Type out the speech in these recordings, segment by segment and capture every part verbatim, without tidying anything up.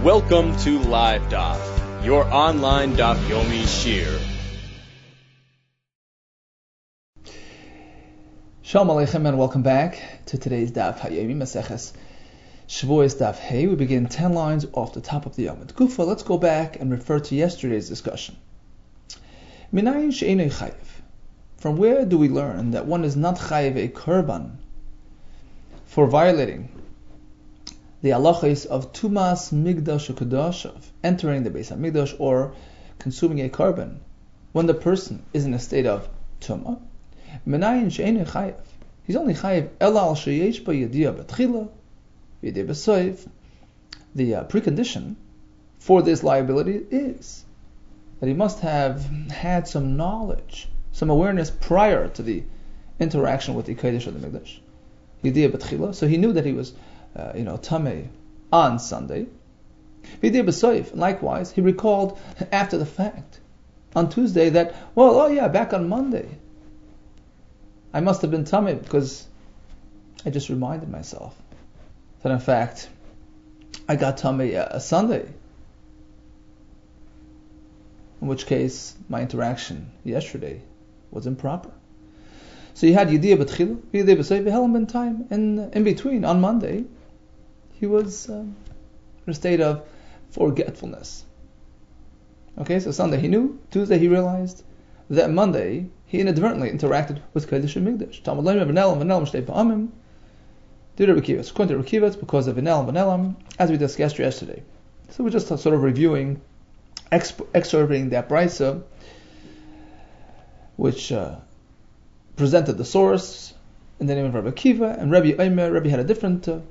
Welcome to Live Daf, your online Daf Yomi Shir. Shalom Aleichem and welcome back to today's Daf Hayomi Maseches Shavuos Daf Hey. We begin ten lines off the top of the Yomid Gufa. Let's go back and refer to yesterday's discussion. Minayin she'enei chayiv. From where do we learn that one is not chayiv a korban for violating the halachos of tumas migdash u'kadosh, of entering the Beis Hamikdash or consuming a korban when the person is in a state of tumah? Menayin she'enei chayiv. He's only chayiv ela al sheyesh ba yediyah b'tchila v'yediyah b'soif. The uh, precondition for this liability is that he must have had some knowledge, some awareness prior to the interaction with the Kodesh of the Mikdash. Yediyah b'tchila. So he knew that he was, uh, you know, tamei on Sunday. V'yediyah b'soif. Likewise, he recalled after the fact on Tuesday that, well, oh yeah, back on Monday I must have been tamei because I just reminded myself that in fact I got tamei a Sunday. In which case my interaction yesterday was improper. So you had Yediyah b'tchila, Yediyah b'soif, Behelam ben time, and in between on Monday he was um, in a state of forgetfulness. Okay, so Sunday he knew, Tuesday he realized that Monday he inadvertently interacted with Kodesh Mikdash. Talmud Leim v'nelam v'nelam shtei pa'amim. Did Rebbe Kiva? According to Rebbe Kiva, it's because of v'nelam v'nelam, as we discussed yesterday. So we're just sort of reviewing, exp- excerpting that brisa, which uh, presented the source in the name of Rebbe Kiva, and Rebbe Omer. Rebbe had a different uh,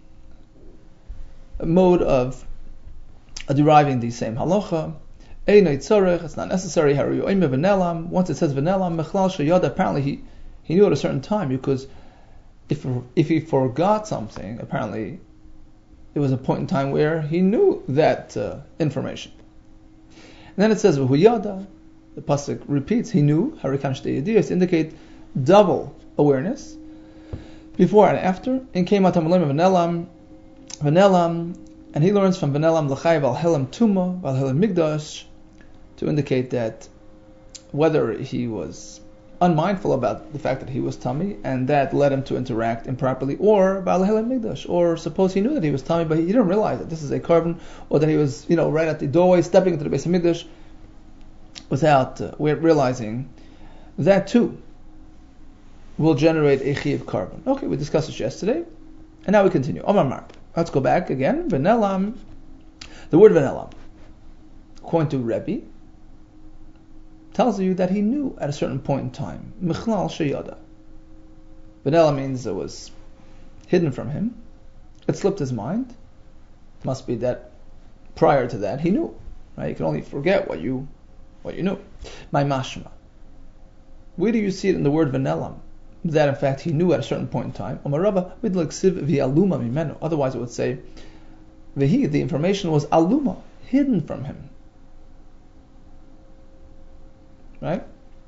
mode of uh, deriving the same halacha. It's not necessary. Once it says v'nelam, apparently he, he knew at a certain time, because if if he forgot something, apparently it was a point in time where he knew that uh, information. And then it says v'huyada. The pasuk repeats, he knew harikan shtei yediyos, to indicate double awareness before and after. And came out v'nelam, v'nelam, and he learns from v'nelam l'chayiv al helam tuma al helam migdash, to indicate that whether he was unmindful about the fact that he was tummy and that led him to interact improperly, or Baal Helam Mikdash, or suppose he knew that he was tummy but he didn't realize that this is a korban, or that he was, you know, right at the doorway stepping into the Beis Hamikdash without uh, realizing, that too will generate a chiv korban. Okay, we discussed this yesterday, and now we continue. Omar Mar. Let's go back again. V'nelam. The word v'nelam, according to Rebbe, tells you that he knew at a certain point in time. Michlal sheyada. V'nelam means it was hidden from him. It slipped his mind. It must be that prior to that he knew. Right? You can only forget what you what you knew. My mashma. Where do you see it in the word v'nelam? That in fact he knew at a certain point in time. Otherwise it would say v'hi, the information was aluma, hidden from him. Right?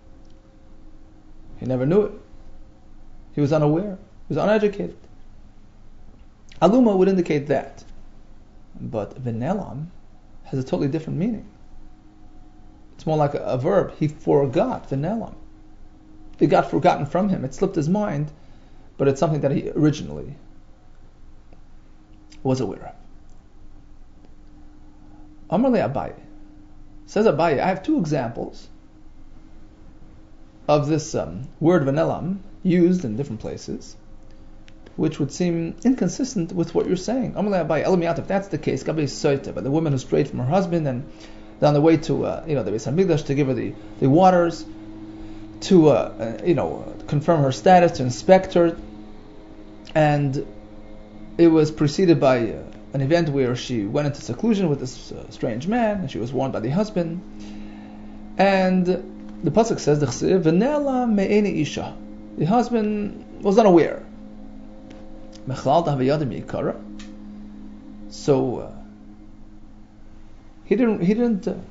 He never knew it. He was unaware. He was uneducated. Aluma would indicate that. But v'nelam has a totally different meaning. It's more like a, a verb. He forgot v'nelam. It got forgotten from him. It slipped his mind, but it's something that he originally was aware of. Amar le Abaye. Says Abaye, I have two examples of this um, word v'nelam used in different places, which would seem inconsistent with what you're saying. Amar le Abaye, Elamiyat, if that's the case, Gabi Soita, but the woman who strayed from her husband and on the way to uh, you know the Beis Hamikdash to give her the, the waters, to uh, uh, you know confirm her status, to inspect her, and it was preceded by uh, an event where she went into seclusion with this uh, strange man, and she was warned by the husband, and the pasuk says the v'nela me'eni isha. The husband was unaware. So uh, he didn't he didn't uh,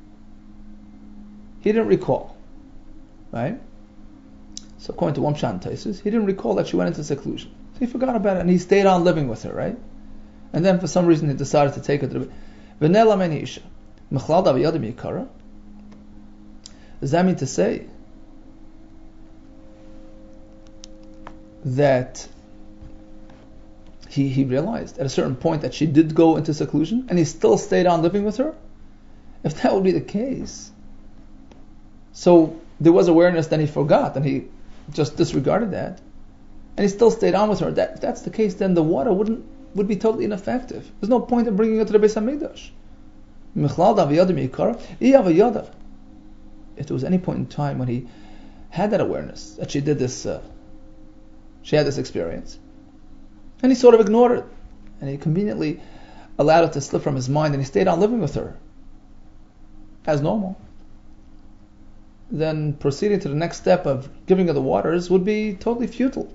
he didn't recall, right? So according to Wamshan Taisus, he didn't recall that she went into seclusion. So he forgot about it and he stayed on living with her, right? And then for some reason he decided to take her to the V'nela meni isha. Mechlal da v'yadim yikara. Does that mean to say that he he realized at a certain point that she did go into seclusion and he still stayed on living with her? If that would be the case, so there was awareness, then he forgot, and he just disregarded that, and he still stayed on with her. That, if that's the case, then the water wouldn't would be totally ineffective. There's no point in bringing it to the Beis Hamikdash. If there was any point in time when he had that awareness that she did this, uh, she had this experience, and he sort of ignored it, and he conveniently allowed it to slip from his mind, and he stayed on living with her as normal, then proceeding to the next step of giving her the waters would be totally futile.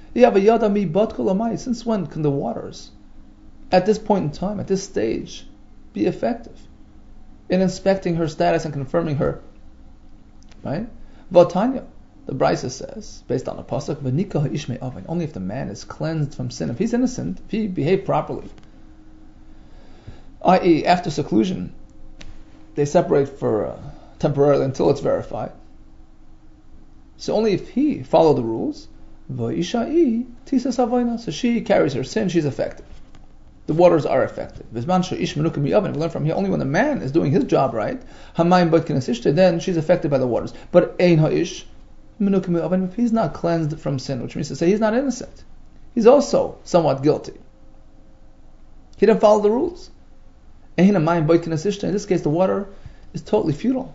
Since when can the waters, at this point in time, at this stage, be effective in inspecting her status and confirming her? Right? Vatanya, the Brisa says, based on the pasuk, only if the man is cleansed from sin, if he's innocent, if he behaved properly, that is, after seclusion, they separate for uh, temporarily until it's verified. So only if he followed the rules, so she carries her sin, she's effective. The waters are effective. We learn from here, only when the man is doing his job right, then she's affected by the waters. But if he's not cleansed from sin, which means to say he's not innocent, he's also somewhat guilty. He didn't follow the rules. In this case, the water is totally futile.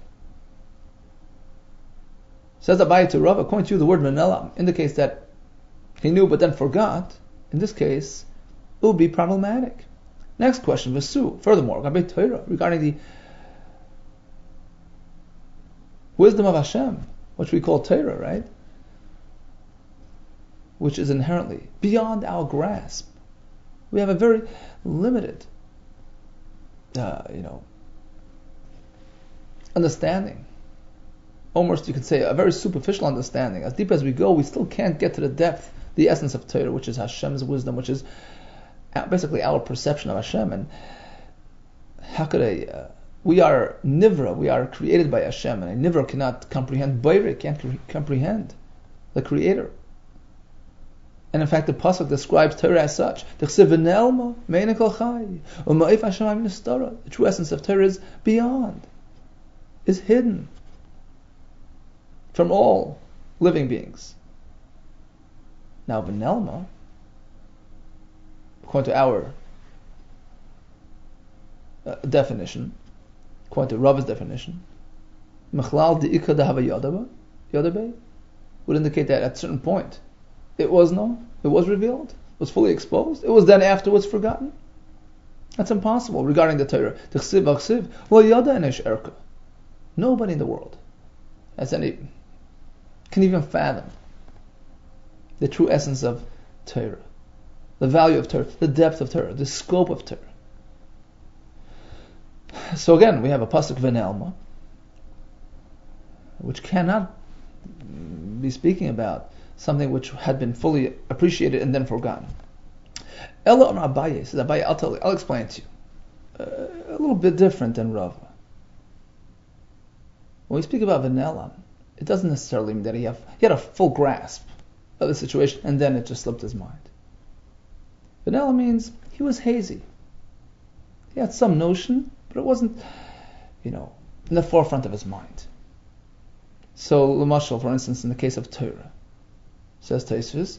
Says Abaye to Rav, according to you, the word Menela indicates that he knew but then forgot. In this case, it would be problematic. Next question, Vesu. Furthermore, regarding the wisdom of Hashem, which we call Torah, right? Which is inherently beyond our grasp. We have a very limited, uh, you know, understanding. Almost, you could say, a very superficial understanding. As deep as we go, we still can't get to the depth, the essence of Torah, which is Hashem's wisdom, which is basically our perception of Hashem. And how could a uh, we are nivra, we are created by Hashem, and a nivra cannot comprehend Bayrei, can't cre- comprehend the Creator. And in fact, the pasuk describes Torah as such. The true essence of Torah is beyond, is hidden from all living beings. Now, Benelma, according to our uh, definition, according to Rav's definition, Mechlal de'ika dehava yadabe would indicate that at a certain point it was known, it was revealed, it was fully exposed, it was then afterwards forgotten. That's impossible regarding the Torah. Nobody in the world has any, can even fathom the true essence of Torah, the value of Torah, the depth of Torah, the scope of Torah. So again, we have a pasuk v'ne'elma, which cannot be speaking about something which had been fully appreciated and then forgotten. Ella on Abaye says, Abaye, I'll tell you, I'll explain it to you. Uh, a little bit different than Rav. When we speak about v'ne'elam, it doesn't necessarily mean that he, have, he had a full grasp of the situation and then it just slipped his mind. V'ne'elam means he was hazy. He had some notion, but it wasn't, you know, in the forefront of his mind. So, L'mashal, for instance, in the case of Torah, says Tosfos,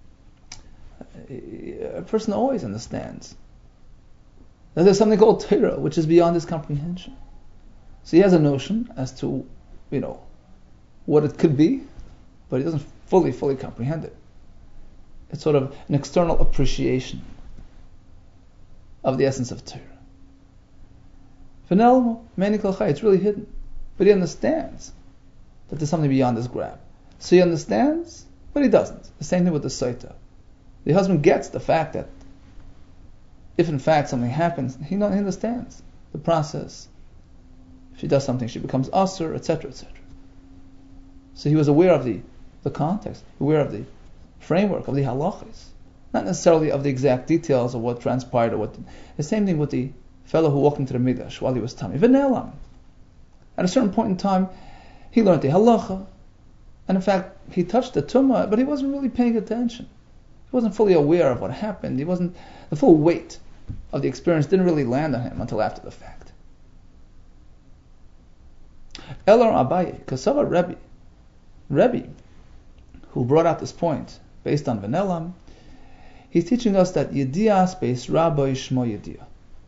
a person always understands that there's something called Torah, which is beyond his comprehension. So he has a notion as to, you know, what it could be, but he doesn't fully, fully comprehend it. It's sort of an external appreciation of the essence of Torah. V'ne'elma, meni kol chai, it's really hidden. But he understands that there's something beyond his grab. So he understands, but he doesn't. The same thing with the Saita. The husband gets the fact that if in fact something happens, he, not, he understands the process. If she does something, she becomes asur, et cetera, et cetera. So he was aware of the, the context, aware of the framework of the halachas. not necessarily of the exact details of what transpired or what. The same thing with the fellow who walked into the Midrash while he was tummy. V'ne'elam. At a certain point in time, he learned the halacha, and in fact, he touched the tumah, but he wasn't really paying attention. He wasn't fully aware of what happened. He wasn't, the full weight of the experience didn't really land on him until after the fact. Elor Abaye, Kasava Rebbe, Rebbe, who brought out this point based on V'ne'elam, he's teaching us that Yediyah space Rabbi Shmo Yediyah.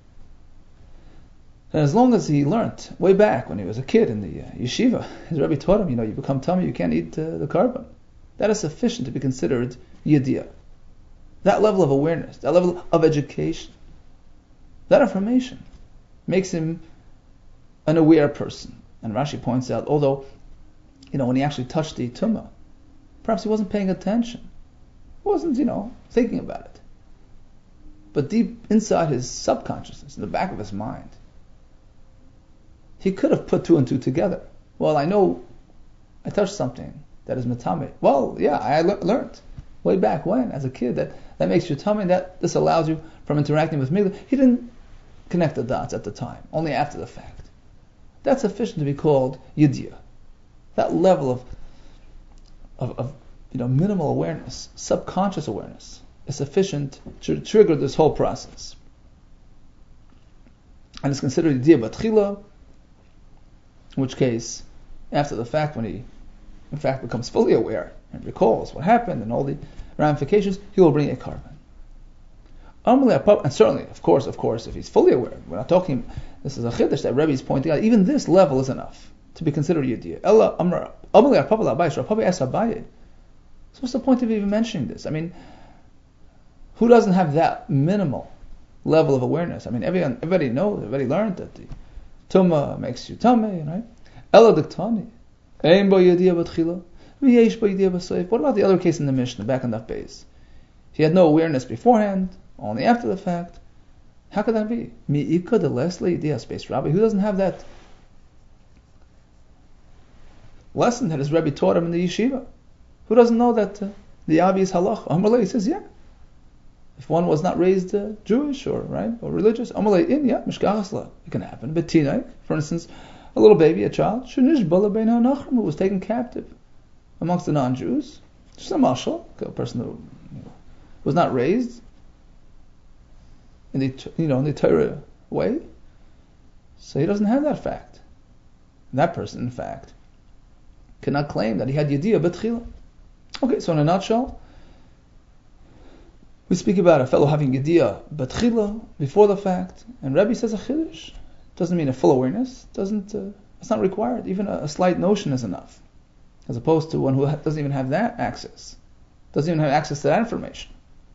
And as long as he learned way back when he was a kid in the uh, yeshiva, his Rebbe taught him, you know, you become tummy, you can't eat uh, the carbon. That is sufficient to be considered Yediyah. That level of awareness, that level of education, that information makes him an aware person. And Rashi points out, although, you know, when he actually touched the tumah, perhaps he wasn't paying attention. He wasn't, you know, thinking about it. But deep inside his subconsciousness, in the back of his mind, he could have put two and two together. Well, I know I touched something that is metame. Well, yeah, I le- learned way back when, as a kid, that, that makes you tummy, that this allows you from interacting with me. He didn't connect the dots at the time, only after the fact. That's sufficient to be called yediyah. That level of, of, of you know, minimal awareness, subconscious awareness, is sufficient to trigger this whole process. And it's considered yediyah batchila, in which case, after the fact, when he, in fact, becomes fully aware and recalls what happened and all the ramifications, he will bring a carbon. And certainly, of course, of course, if he's fully aware, we're not talking, this is a chiddush that Rebbe is pointing out, even this level is enough to be considered yediyah. So what's the point of even mentioning this? I mean, who doesn't have that minimal level of awareness? I mean, everyone, everybody knows, everybody learned that the tumah makes you tummy, right? Ela diktani, ein bo yediyah b'tchila, v'yesh bo yediyah b'seif. What about the other case in the Mishnah, back on that base? He had no awareness beforehand, only after the fact. How could that be? Mi'ika de lesle yediyah space Rabbi. Who doesn't have that lesson that his Rebbe taught him in the yeshiva? Who doesn't know that uh, the obvious halacha? Amalei says, yeah. If one was not raised uh, Jewish or right or religious, Amalei in yeah, mishkachasla, it can happen. But tinai, for instance, a little baby, a child, shenish bala bein ha'nachrim, who was taken captive amongst the non-Jews, just a mashal, a person who you know, was not raised in the you know in the Torah way, so he doesn't have that fact. And that person, in fact, cannot claim that he had yediyah b'tchila. Okay, so in a nutshell, we speak about a fellow having yediyah b'tchila before the fact, and Rebbe says a chiddush. Doesn't mean a full awareness. Doesn't uh, it's not required. Even a, a slight notion is enough, as opposed to one who ha- doesn't even have that access, doesn't even have access to that information.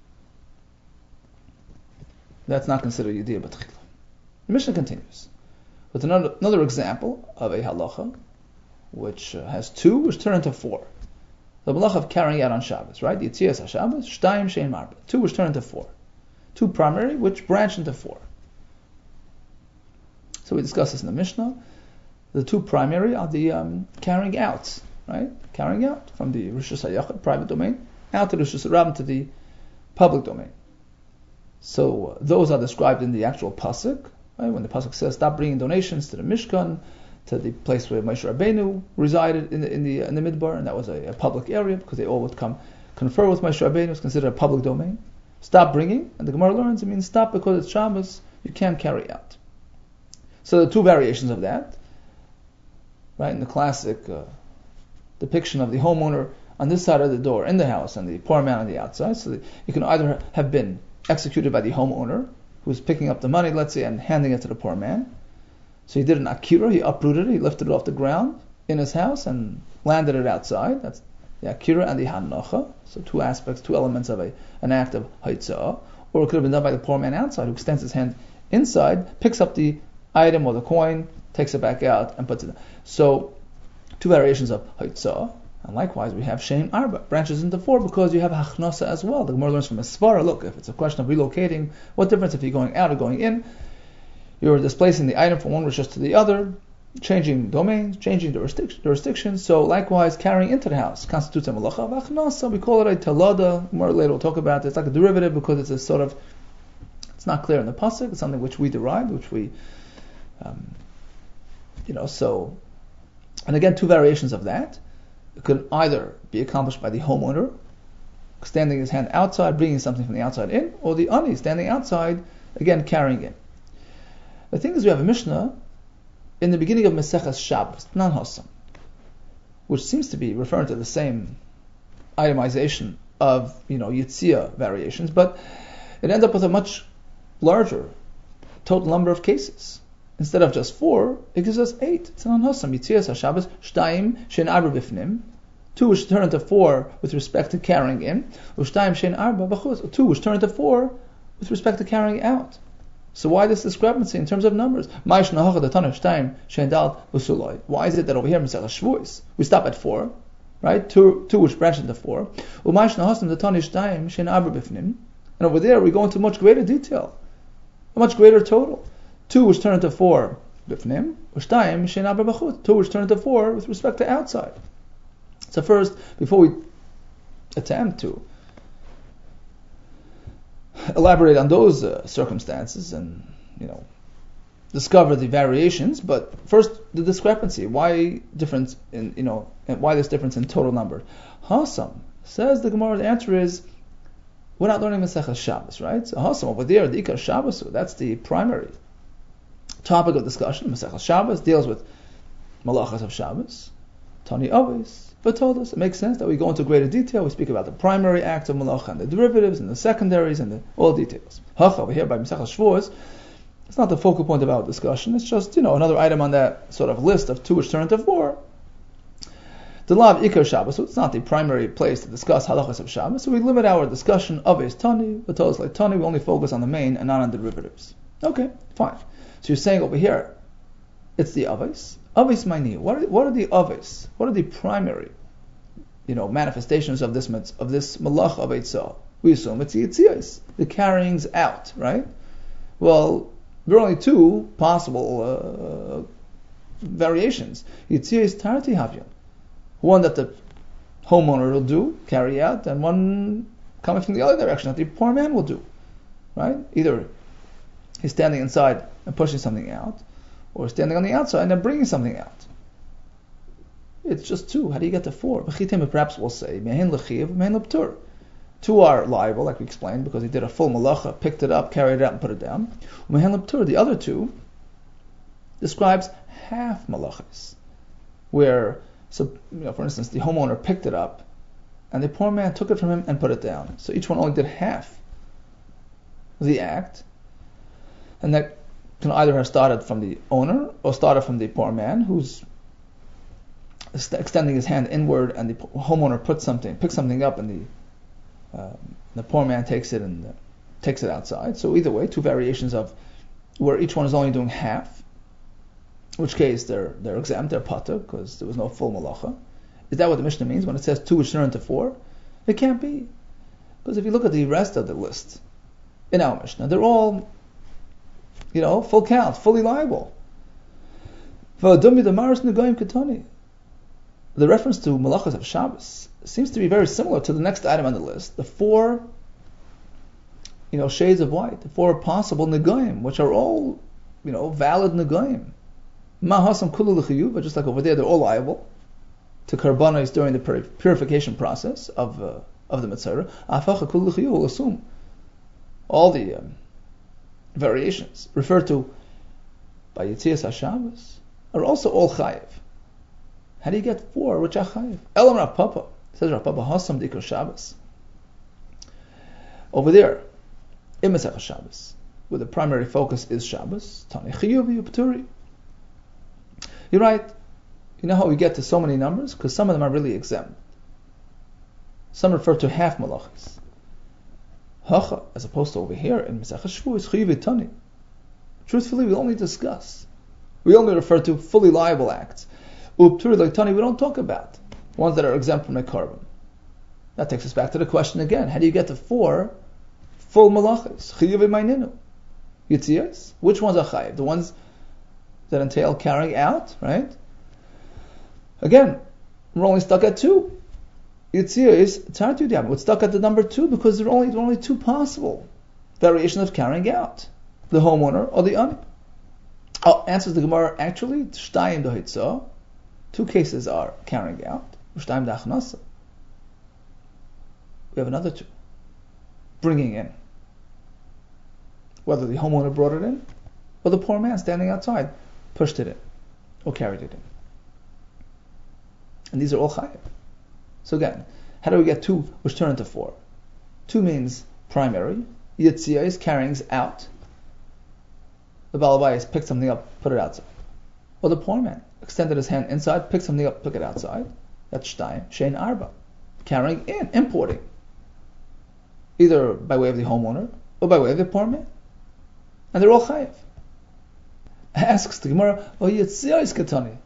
That's not considered yediyah b'tchila. The Mishnah continues with another, another example of a halacha which uh, has two, which turn into four. The malach of carrying out on Shabbos, right? The Yitzias HaShabbos, Shtayim Shein Marba. Two which turn into four. Two primary, which branch into four. So we discussed this in the Mishnah. The two primary are the um, carrying outs, right? Carrying out from the Rishus HaYachid, private domain, out to the Rishus HaRabim, to the public domain. So uh, those are described in the actual pasuk, right? When the pasuk says, "Stop bringing donations to the Mishkan," to the place where Moshe Rabbeinu resided in the in the in the Midbar, and that was a, a public area because they all would come confer with Moshe Rabbeinu. It was considered a public domain. Stop bringing, and the Gemara learns it means stop because it's Shabbos. You can't carry out. So there are two variations of that, right? In the classic uh, depiction of the homeowner on this side of the door in the house and the poor man on the outside. So you can either have been executed by the homeowner who's picking up the money, let's say, and handing it to the poor man. So he did an akira, he uprooted it, he lifted it off the ground in his house and landed it outside. That's the akira and the hanocha. So two aspects, two elements of a an act of haitzah. Or it could have been done by the poor man outside who extends his hand inside, picks up the item or the coin, takes it back out and puts it in. So two variations of haitzah. And likewise, we have shein arba, branches into four, because you have hachnasa as well. The Gemara learns from a svara, look, if it's a question of relocating, what difference if you're going out or going in? You're displacing the item from one rishus to the other. changing domains, changing jurisdiction, jurisdiction. So likewise, carrying into the house constitutes a malacha. V'achnasa, we call it a talada. More later we'll talk about it. It's like a derivative because it's a sort of, it's not clear in the pasuk. It's something which we derived, which we, um, you know, so, and again, two variations of that. It could either be accomplished by the homeowner, standing his hand outside, bringing something from the outside in, or the ani, standing outside, again, carrying in. The thing is, we have a Mishnah in the beginning of Maseches Shabbos, Nan Hossam, which seems to be referring to the same itemization of, you know, Yitzia variations, but it ends up with a much larger total number of cases. Instead of just four, it gives us eight. It's Nan Hossam, Yitzia Shabbos, Shtaim, Shen Arba Bifnim, two which turn into four with respect to carrying in, Ushtaim Shen Arba Bachutz, two which turn into four with respect to carrying out. So why this discrepancy in terms of numbers? Why is it that over here in Masechah Shavuos we stop at four, right? Two, two which branch into four. And over there we go into much greater detail, a much greater total. Two which turn into four bifnim, two which turn into four with respect to outside. So first, before we attempt to elaborate on those uh, circumstances and, you know, discover the variations, but first the discrepancy. Why difference in, you know, and why this difference in total number? Hasam, says the Gemara, the answer is we're not learning Masechah Shabbos, right? So Hasam over there, the Ikar Shabbos, that's the primary topic of discussion. Masechah Shabbos deals with Malachas of Shabbos, Tani Avos. But told us it makes sense that we go into greater detail. We speak about the primary acts of malacha and the derivatives and the secondaries and the, all details. Hach over here by Masechah Shavuos, it's not the focal point of our discussion. It's just, you know, another item on that sort of list of two which turn into four. The law of Ikar Shabbos, so it's not the primary place to discuss halachas of Shabbos. So we limit our discussion of Eis Tani, but told us like Tani, we only focus on the main and not on the derivatives. Okay, fine. So you're saying over here, it's the Avos. Avos Maini. What are what are the Avos? What are the primary, you know, manifestations of this of this malach of Eitzah? We assume it's the Yitzias, the carryings out, right? Well, there are only two possible uh, variations. Yitzias Tarti Havyan, one that the homeowner will do, carry out, and one coming from the other direction that the poor man will do, right? Either he's standing inside and pushing something out, or standing on the outside and then bringing something out. It's just two. How do you get to four? Perhaps we'll say mehin l'chiv, mehin l'ptur. Two are liable, like we explained, because he did a full malacha, picked it up, carried it out, and put it down. Mehin l'ptur. The other two describes half malachas, where, so you know, for instance, the homeowner picked it up, and the poor man took it from him and put it down. So each one only did half the act, and that can either have started from the owner or started from the poor man who's extending his hand inward, and the homeowner puts something, picks something up, and the uh, the poor man takes it and uh, takes it outside. So either way, two variations of where each one is only doing half, in which case they're they're exempt, they're patur, because there was no full malacha. Is that what the Mishnah means when it says two which turn into four? It can't be, because if you look at the rest of the list in our Mishnah, they're all, you know, full count, fully liable. The reference to malachas of Shabbos seems to be very similar to the next item on the list, the four, you know, shades of white, the four possible negoim, which are all, you know, valid negoim. Mahasam kulu l'chiyuv, just like over there, they're all liable to karbanos during the purification process of uh, of the mitzvah. Afacha kulu l'chiyuv will assume all the um, variations referred to by Yitzias HaShabbos are also all chayiv. How do you get four which are chayiv? Elam Rav Papa, says Rav Papa, Hasam Dikar Shabbos. Over there, in Masechah Shabbos, where the primary focus is Shabbos, Tani Chiyuvi Upturi. You're right. You know how we get to so many numbers? Because some of them are really exempt. Some refer to half malachas. Hacha, as opposed to over here in Masechah Shavuos, Chiyuvi Tani. Truthfully, we only discuss. We only refer to fully liable acts. Upturi like Tani, we don't talk about ones that are exempt from the carbon. That takes us back to the question again. How do you get to four full malachas? Chiyuvi Maininu. Yitzias? Which ones are chayiv? The ones that entail carrying out, right? Again, we're only stuck at two. Yitziyos Tartu Diab. We're stuck at the number two because there are only, there are only two possible variations of carrying out: the homeowner or the ani. Oh, answers the Gemara. Actually, Shtayim Dohitza. Two cases are carrying out. Shtayim Dachnasa. We have another two. Bringing in. Whether the homeowner brought it in, or the poor man standing outside pushed it in, or carried it in. And these are all chayav. So again, how do we get two which turn into four? Two means primary. Yitziyah is carrying out. The Balabayas picked something up, put it outside. Or the poor man extended his hand inside, picked something up, took it outside. That's shtayim, shein arba. Carrying in, importing. Either by way of the homeowner, or by way of the poor man. And they're all chayav. Asks the Gemara, oh, Yitziyah is katani.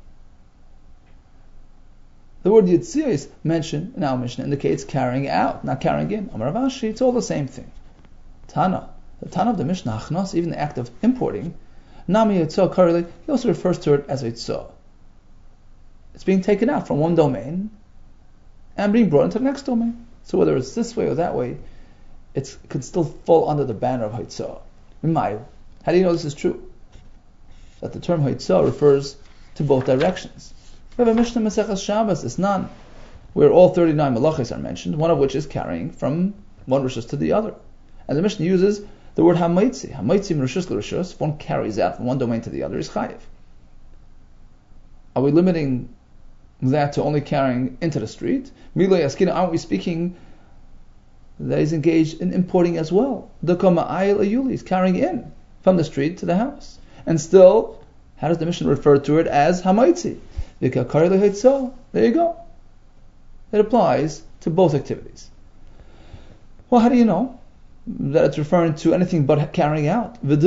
The word Yitziyah is mentioned in our Mishnah indicates carrying out, not carrying in. Amar Rav Ashi, it's all the same thing. Tana, the Tana of the Mishnah, Achnos, even the act of importing, Nami Yitzah Karili, he also refers to it as Yitzah. It's being taken out from one domain and being brought into the next domain. So whether it's this way or that way, it could still fall under the banner of Yitzah. How do you know this is true? That the term Yitzah refers to both directions. We have a Mishnah Maseches Shabbos, it's none, where all thirty-nine malachos are mentioned, one of which is carrying from one rishus to the other. And the Mishnah uses the word hamaitzi. Hamaitzi min rishus l'rishus, if one carries out from one domain to the other, is chayiv. Are we limiting that to only carrying into the street? Milo yaskina, aren't we speaking that he's engaged in importing as well? The kama ayil ayuli is carrying in from the street to the house. And still, how does the Mishnah refer to it as hamaitzi? There you go. It applies to both activities. Well, how do you know that it's referring to anything but carrying out? Perhaps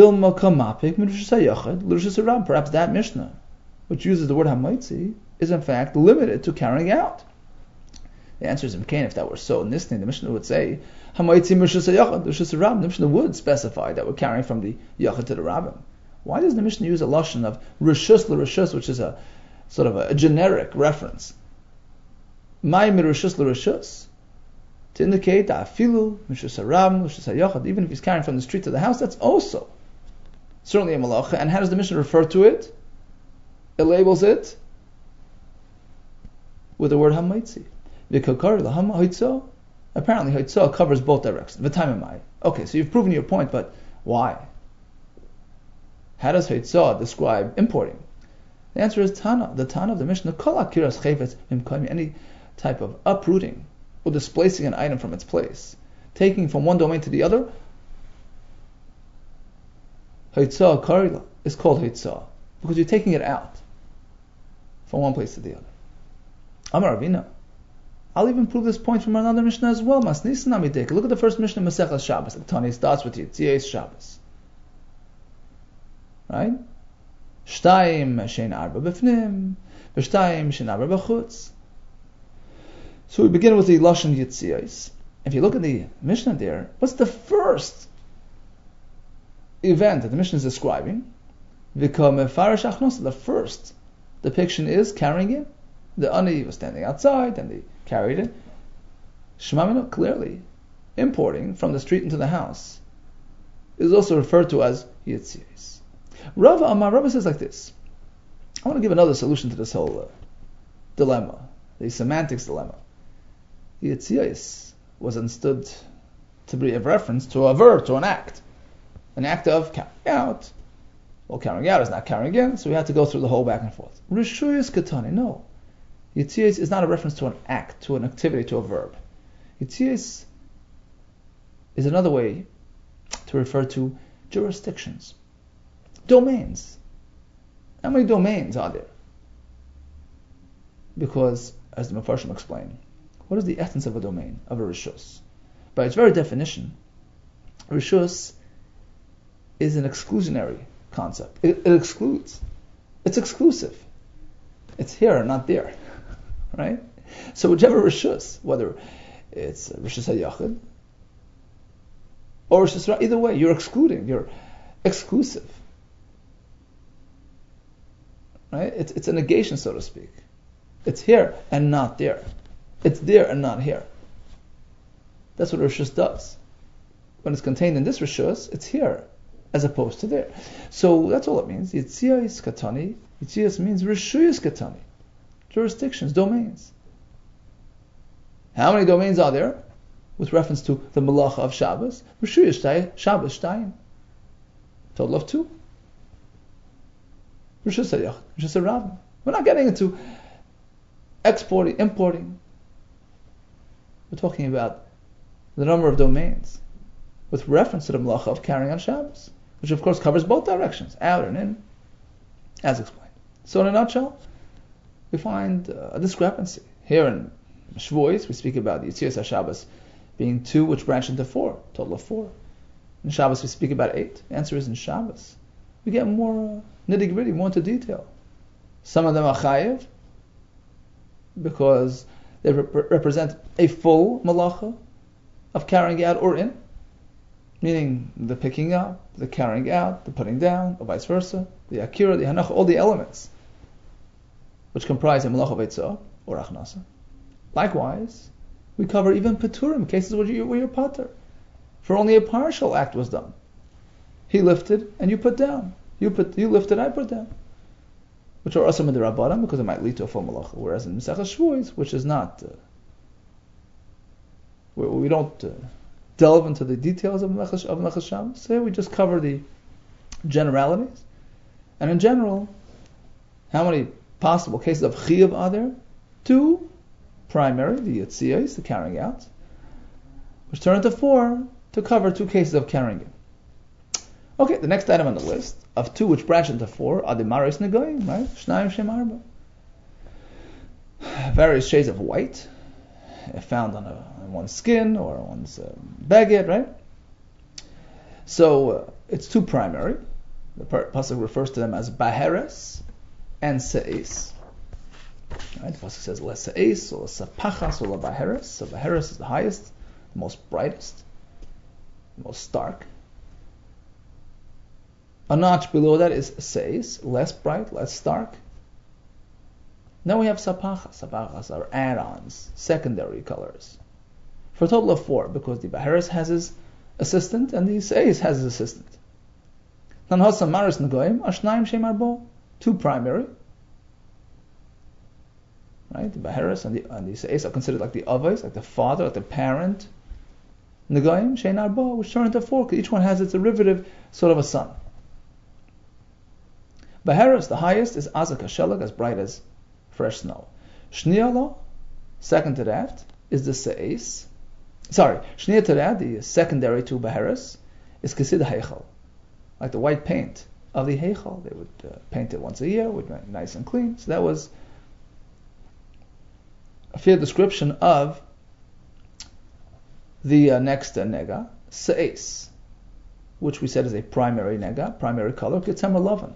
that Mishnah, which uses the word hamaitzi, is in fact limited to carrying out. The answer is Mkain. If that were so, in this thing, the Mishnah would say hamaitzi mishus hayachad, rishus rabim. The Mishnah would specify that we're carrying from the yachad to the rabbim. Why does the Mishnah use a lashon of rishus l'rishus, which is a sort of a, a generic reference? Mai mirishus l'rishus, to indicate that afilu mishus harabim mishus hayachad, even if he's carrying from the street to the house, that's also certainly a malacha. And how does the Mishnah refer to it? It labels it with the word hamaitzi. Apparently, haitzah covers both directions. V'taimimai. Okay, so you've proven your point, but why? How does haitzah describe importing? The answer is Tana. The Tana of the Mishnah, kol akiras chayvetz mimkayim, any type of uprooting or displacing an item from its place, taking from one domain to the other, haitzah karila is called haitzah because you're taking it out from one place to the other. Amar Ravina. I'll even prove this point from another Mishnah as well. Masnis namidek. Look at the first Mishnah, Maseches Shabbos. The Tani starts with Yitziyos Shabbos. Right? Shtayim shein arba b'fnim, v'shtayim shein arba b'chutz. So we begin with the lashon Yitziyos. If you look at the Mishnah there, what's the first event that the Mishnah is describing? The first depiction is carrying it. The ani was standing outside and they carried it. Shemamino, clearly, importing from the street into the house is also referred to as Yitziyos. Rava Amar, Rava says like this. I want to give another solution to this whole uh, dilemma, the semantics dilemma. Yitziyos was understood to be a reference to a verb, to an act. An act of carrying out. Well, carrying out is not carrying in, so we have to go through the whole back and forth. Rishuyos katani, no. Yitziyos is not a reference to an act, to an activity, to a verb. Yitziyos is another way to refer to jurisdictions, domains. How many domains are there? Because, as the Mefarshim explain, what is the essence of a domain, of a rishus? By its very definition, rishus is an exclusionary concept. It, it excludes. It's exclusive. It's here and not there. Right? So whichever rishus, whether it's rishus hayachid or rishus ra, either way, you're excluding, you're exclusive. right? It's it's a negation, so to speak. It's here and not there. It's there and not here. That's what Rishus does. When it's contained in this Rishus, it's here, as opposed to there. So that's all it means. Yitziyas Katani. Yitziyas means Rishuyas Katani. Jurisdictions, domains. How many domains are there? With reference to the Malacha of Shabbos. Rishuyas Shabbos Shtayim. Total of two. Rishus HaYachid, Rishus HaRabim. We're not getting into exporting, importing. We're talking about the number of domains with reference to the Malacha of carrying on Shabbos, which of course covers both directions, out and in, as explained. So in a nutshell, we find uh, a discrepancy. Here in Shavuos, we speak about the Yitzias HaShabbos being two, which branch into four, total of four. In Shabbos, we speak about eight. The answer is in Shabbos. We get more uh, nitty-gritty, more into detail. Some of them are chayev, because they rep- represent a full malacha of carrying out or in, meaning the picking up, the carrying out, the putting down, or vice versa, the akira, the hanach, all the elements which comprise a malacha of eitzah or achnasa. Likewise, we cover even peturim, cases where, you, where you're pater, for only a partial act was done. He lifted and you put down. You put, you lifted, I put down. Which are asam d'rabbanan because it might lead to a full malacha. Whereas in Masechah Shavuos, which is not, uh, we, we don't uh, delve into the details of Melechas of Melechas Shabbos. So we just cover the generalities. And in general, how many possible cases of chiyuv are there? Two primary, the yitziyos, the carrying out, which turn into four to cover two cases of carrying in. Okay, the next item on the list of two which branch into four are the maris negoim, right? Shnayim shem arba. Various shades of white found on, a, on one's skin or one's uh, baguette, right? So uh, it's two primary. The pasuk refers to them as baheres and seis. Right? The pasuk says le seis or sapachas or le baheres. So baheres is the highest, the most brightest, the most stark. A notch below that is seis, less bright, less stark. Then we have sapachas. Sapachas are add-ons, secondary colors. For a total of four, because the baheres has his assistant and the seis has his assistant. Then hasam maris negoim ashnayim shem arbo, two primary. Right, the baheres and the and the seis are considered like the avos, like the father, like the parent. Negoim shem arbo, which turn into four. Each one has its derivative, sort of a son. Baheres, the highest, is azak hashelag, as bright as fresh snow. Shniala, second to that, is the seis. Sorry, shnia to that, the secondary to baheres, is kisid heichal, like the white paint of the heichal. They would uh, paint it once a year, would be nice and clean. So that was a fair description of the uh, next uh, nega, seis, which we said is a primary nega, primary color, kitzemer loven.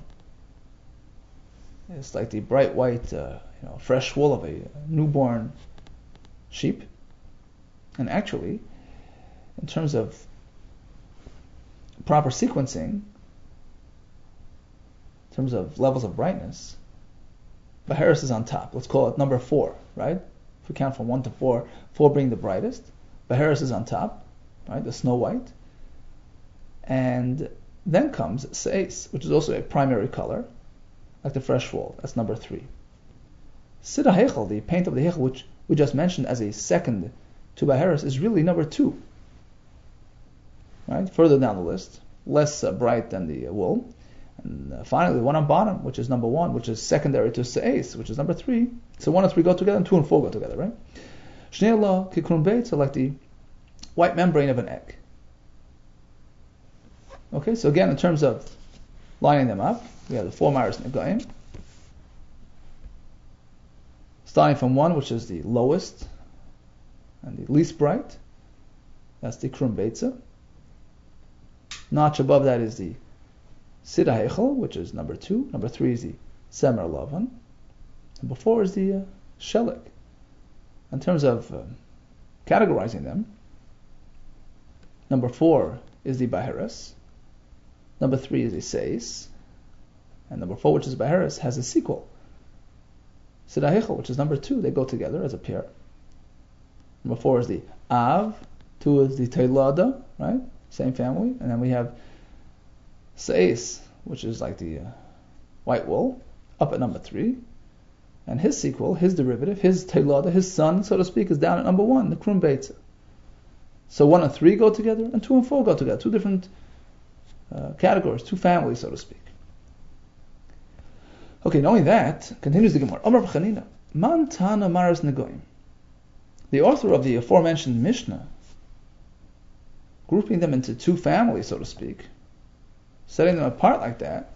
It's like the bright white, uh, you know, fresh wool of a newborn sheep. And actually, in terms of proper sequencing, in terms of levels of brightness, Baheres is on top. Let's call it number four, right? If we count from one to four, four being the brightest, Baheres is on top, right? The snow white. And then comes Seis, which is also a primary color, like the fresh wool. That's number three. Sida Heichel, the paint of the Heichel, which we just mentioned as a second to Baheres, is really number two. Right? Further down the list, less uh, bright than the uh, wool. And uh, finally, the one on bottom, which is number one, which is secondary to Seis, which is number three. So one and three go together, and two and four go together, right? Shnei la kikron beit, so like the white membrane of an egg. Okay, so again, in terms of lining them up, we have the four Maris Negoim. Starting from one, which is the lowest and the least bright. That's the Krum Beitza. Notch above that is the Sida Heichel, which is number two. Number three is the Semer Lovan. Number four is the uh, Shelik. In terms of uh, categorizing them, number four is the Baheres. Number three is the Seis. And number four, which is Beheres, has a sequel. Sidahichel, which is number two. They go together as a pair. Number four is the Av. Two is the Teilada, right? Same family. And then we have Seis, which is like the uh, white wool, up at number three. And his sequel, his derivative, his Teilada, his son, so to speak, is down at number one, the Krum Beitza. So one and three go together, and two and four go together. Two different uh, categories, two families, so to speak. Okay, knowing that, continues the Gemara. Omar B'chanina, Man Tana Maras Negoim. The author of the aforementioned Mishnah, grouping them into two families, so to speak, setting them apart like that,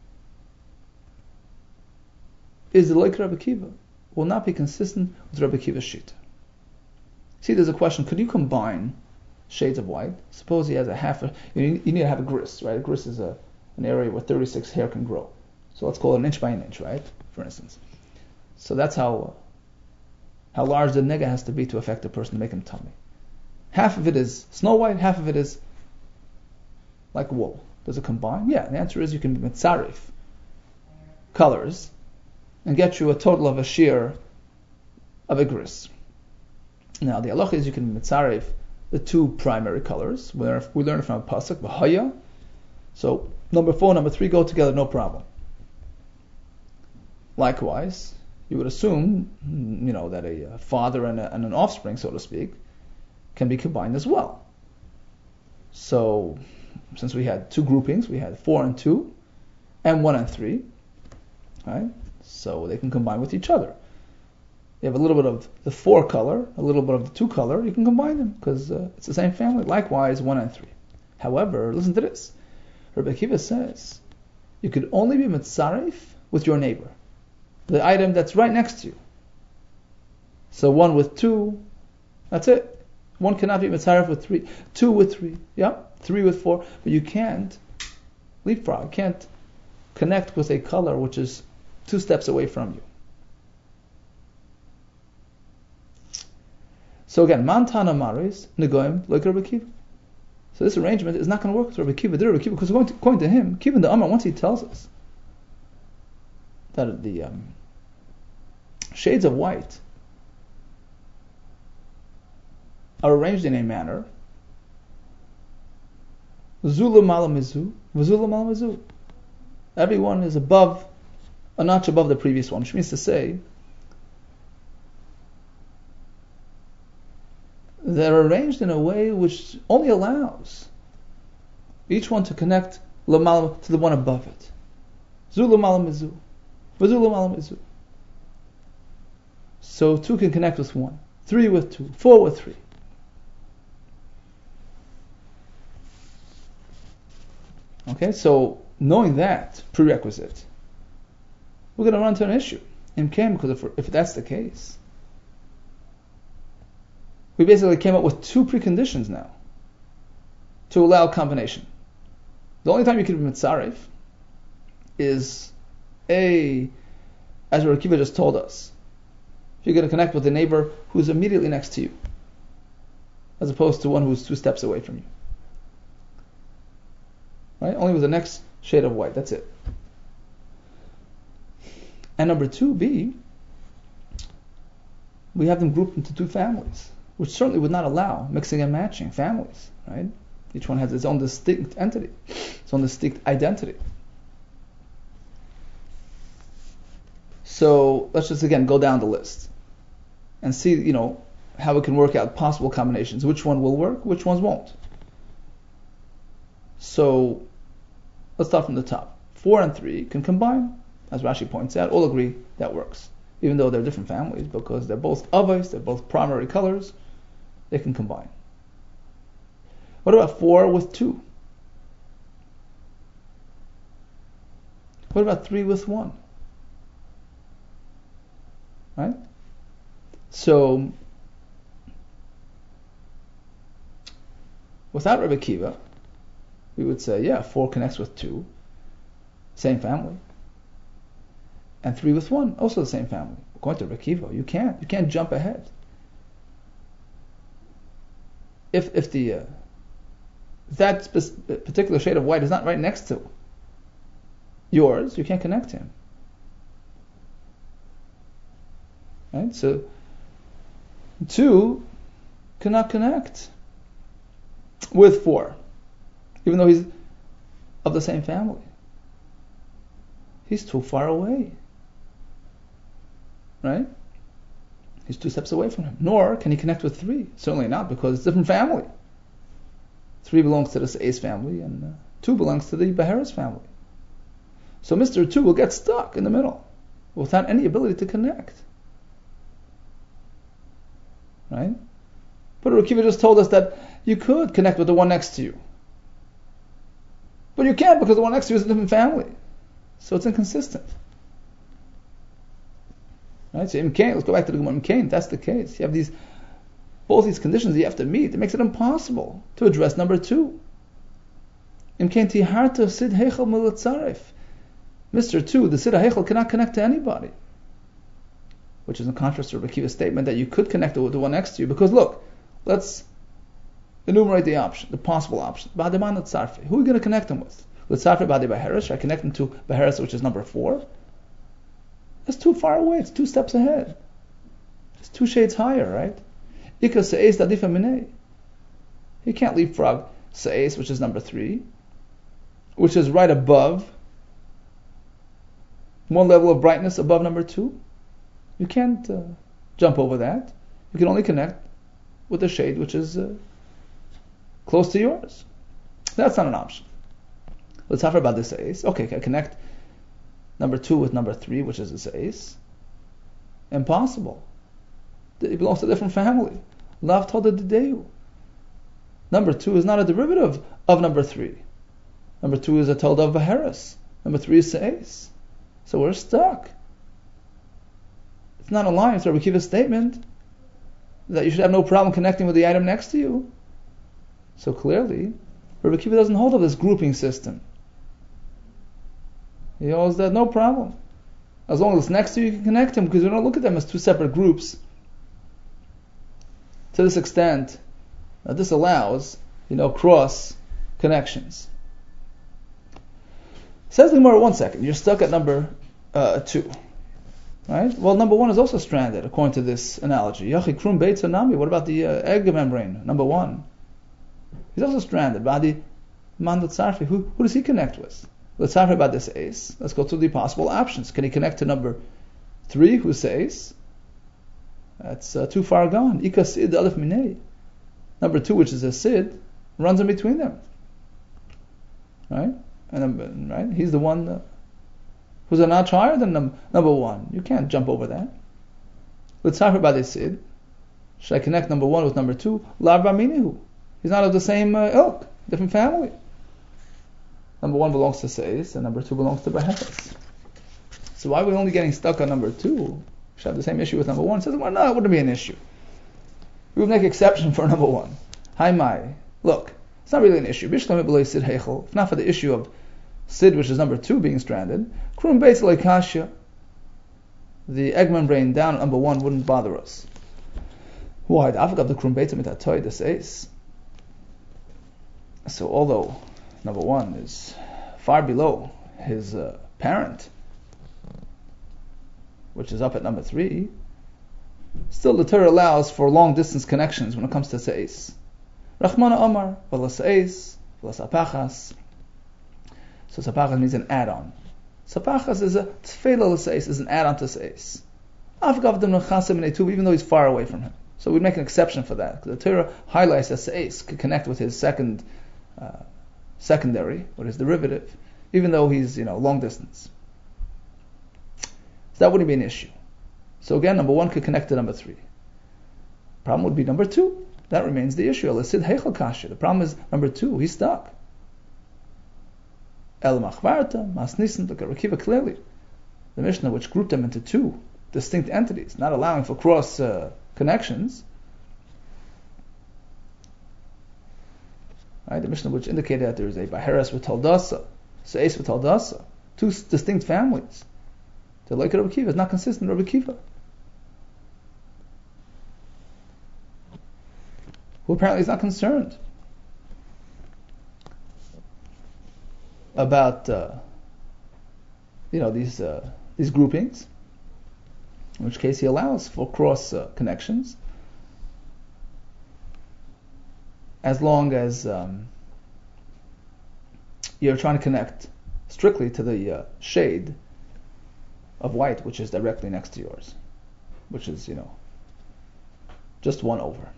is the like Rabbi Kiva, will not be consistent with Rabbi Kiva's shita. See, there's a question, could you combine shades of white? Suppose he has a half, a, you, need, you need to have a gris, right? A gris is a, an area where thirty-six hair can grow. So let's call it an inch by an inch, right? For instance. So that's how how large the nega has to be to affect a person to make him tummy. Half of it is snow white, half of it is like wool. Does it combine? Yeah, the answer is you can mitzarif colors and get you a total of a shear of a gris. Now the halacha is you can mitzarif the two primary colors. We learn, we learn from a pasuk, v'haya. So number four, number three go together, no problem. Likewise, you would assume, you know, that a father and, a, and an offspring, so to speak, can be combined as well. So, since we had two groupings, we had four and two, and one and three, right? So they can combine with each other. You have a little bit of the four color, a little bit of the two color, you can combine them because uh, it's the same family. Likewise, one and three. However, listen to this. Rabbi Akiva says you could only be mitzaref with your neighbor, the item that's right next to you. So one with two, that's it. One cannot be mitzaref with three, two with three, yeah, three with four, but you can't leapfrog, you can't connect with a color which is two steps away from you. So again, Mantana Maris, Negoim, like Rabbi Kiva. So this arrangement is not going to work with Rabbi Kiva, Rabbi Kiva, because according to, according to him, Kiva the Amar, once he tells us that the um, shades of white are arranged in a manner, Zula Malamizu, Vazula Malamizu. Everyone is above, a notch above the previous one, which means to say, they're arranged in a way which only allows each one to connect Lamal to the one above it. Zula Malamizu, Vazula Malamizu. So two can connect with one, three with two, four with three. Okay, so knowing that prerequisite, we're going to run into an issue in Kem, because if, if that's the case, we basically came up with two preconditions now to allow combination. The only time you can be mitzaref is A, as Rabbi Akiva just told us, if you're going to connect with a neighbor who's immediately next to you, as opposed to one who's two steps away from you. Right? Only with the next shade of white, that's it. And number two, B, we have them grouped into two families, which certainly would not allow mixing and matching families, right? Each one has its own distinct entity, its own distinct identity. So let's just again go down the list and see, you know, how we can work out possible combinations. Which one will work, which ones won't. So let's start from the top. Four and three can combine, as Rashi points out. All agree that works, even though they're different families, because they're both avos, they're both primary colors. They can combine. What about four with two? What about three with one? Right? So, without Rabbi Akiva, we would say, yeah, four connects with two, same family. And three with one, also the same family. According to Rabbi Akiva, you can't. You can't jump ahead. If if the uh, that spe- particular shade of white is not right next to yours, you can't connect him. Right? So two cannot connect with four, even though he's of the same family. He's too far away. Right? He's two steps away from him. Nor can he connect with three. Certainly not, because it's a different family. Three belongs to the Seis family, and uh, two belongs to the Beheres family. So Mister Two will get stuck in the middle without any ability to connect. Right? But Rav Akiva just told us that you could connect with the one next to you. But you can't, because the one next to you is a different family. So it's inconsistent. Right? So Imkain, let's go back to the Gemara Imkain. That's the case. You have these, both these conditions that you have to meet. It makes it impossible to address number two. Imkain tiharta sid heichel milatzaref. Mister Two, the sid heichel cannot connect to anybody. Which is in contrast to Rav Akiva's statement that you could connect it with the one next to you. Because look, let's enumerate the option, the possible option. Ba'ademan Tzarfe. Who are we going to connect him with? L'tzarfe Ba'ade Beheres. Should I connect him to Beheres, which is number four? That's too far away. It's two steps ahead. It's two shades higher, right? Ika Se'ez Dadifa Minei. He can't leapfrog Se'ez, which is number three, which is right above, one level of brightness above number two. You can't uh, jump over that. You can only connect with the shade which is uh, close to yours. That's not an option. Let's talk about this ace. Okay, can I connect number two with number three, which is this ace? Impossible. It belongs to a different family. Lav told the Number two is not a derivative of number three. Number two is a told of Beheres. Number three is ace. So we're stuck. It's not aligned with Rav Akiva's statement that you should have no problem connecting with the item next to you. So clearly, Rav Akiva doesn't hold of this grouping system. He holds that no problem. As long as it's next to you, you can connect them, because we don't look at them as two separate groups. To this extent, uh, this allows, you know, cross connections. Says the Gemara, one second, you're stuck at number uh, two. Right? Well, number one is also stranded, according to this analogy. Yachi krum beit nami. What about the uh, egg membrane? Number one. He's also stranded. Badi man l'tzarfi. Who who does he connect with? L'tzarfi about this ace. Let's go through the possible options. Can he connect to number three, who's ace? That's uh, too far gone. Ika sid alef minei. Number two, which is a sid, runs in between them. Right? And um, right, he's the one. Uh, Who's a notch higher than num- number one? You can't jump over that. Let's talk about this sid. Should I connect number one with number two? Larba minihu. He's not of the same uh, ilk, different family. Number one belongs to Seis, and number two belongs to Beheres. So why are we only getting stuck on number two? We should have the same issue with number one. It says, well, no, it wouldn't be an issue. We would make exception for number one. Hi mai. Look, it's not really an issue. If not for the issue of Sid, which is number two, being stranded, Krum Beis Leikashya, the egg membrane down at number one wouldn't bother us. Why? The Afghav the Krum Beis Mitatoy the Seis. So although number one is far below his uh, parent, which is up at number three, still the Torah allows for long distance connections when it comes to Seis. Rachmana Omar, V'la Seis, V'la Sapachas. So sapachas means an add-on. Sapachas is a tefela l'seis, is an add-on to seis. Even though he's far away from him. So we make an exception for that. Because the Torah highlights that seis could connect with his second, uh, secondary, or his derivative, even though he's, you know, long distance. So that wouldn't be an issue. So again, number one could connect to number three. Problem would be number two. That remains the issue. The problem is number two, he's stuck. El Machvarta, Mas Nisan, look at Rav Akiva clearly. The Mishnah, which grouped them into two distinct entities, not allowing for cross uh, connections. Right? The Mishnah, which indicated that there is a Beheres with Taldasa, Seis with Taldasa, two distinct families. The like of Rav Akiva is not consistent with Rav Akiva, who apparently is not concerned about uh, you know, these uh, these groupings, in which case he allows for cross uh, connections, as long as um, you're trying to connect strictly to the uh, shade of white, which is directly next to yours, which is, you know, just one over.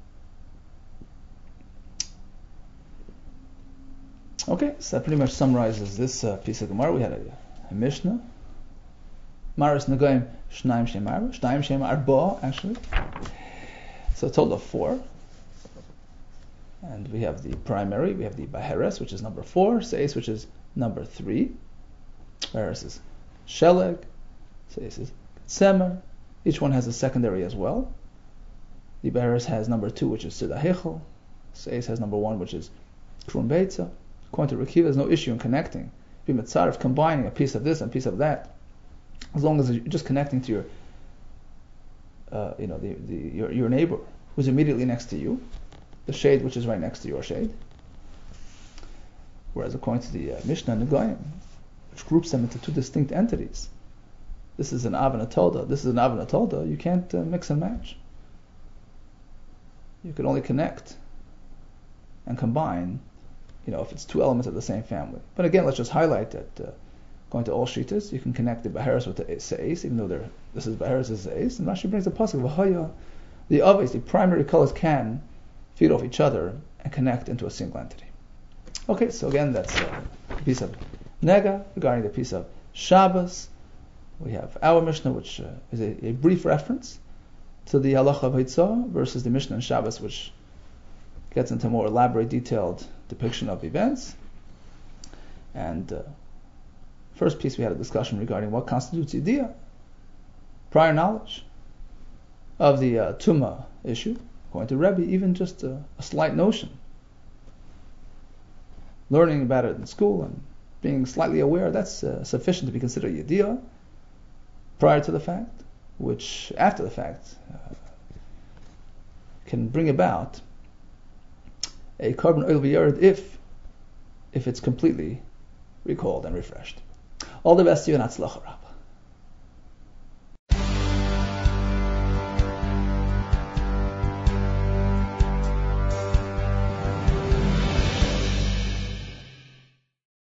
Okay, so that pretty much summarizes this uh, piece of Gemara. We had a, a Mishnah. Maris Nagayim Shnaim Shem Arba. Shnaim Shem Arba, actually. So a total of four. And we have the primary, we have the Baheres, which is number four, Seis, which is number three. Baheres is Sheleg, Seis is Semer. Each one has a secondary as well. The Baheres has number two, which is Sidahechel. Seis has number one, which is Krum Beitza. According to Rekiva, there's no issue in connecting. Be mitzaref, combining a piece of this and a piece of that, as long as you're just connecting to your, uh, you know, the, the your your neighbor who's immediately next to you, the shade which is right next to your shade. Whereas according to the uh, Mishnah Nagayim, which groups them into two distinct entities, this is an Av and a Toda, this is an Av and a Toda, you can't uh, mix and match. You can only connect and combine, you know, if it's two elements of the same family. But again, let's just highlight that uh, going to all Shitas, you can connect the Baheres with the Seis, even though they're, this is Baheres, this is Seis, and Rashi brings the pasuk of V'haya, the Aves, the primary colors can feed off each other and connect into a single entity. Okay, so again, that's uh, a piece of Nega. Regarding the piece of Shabbos, we have our Mishnah, which uh, is a, a brief reference to the Halacha of Hitzah versus the Mishnah in Shabbos, which gets into more elaborate, detailed depiction of events. And uh, first piece, we had a discussion regarding what constitutes Yediyah, prior knowledge of the uh, Tumah issue. According to Rebbe, even just a, a slight notion, learning about it in school and being slightly aware, that's uh, sufficient to be considered Yediyah prior to the fact, which after the fact uh, can bring about a carbon oil v'yared if if it's completely recalled and refreshed. All the best to you and Hatzlacha Rabbah.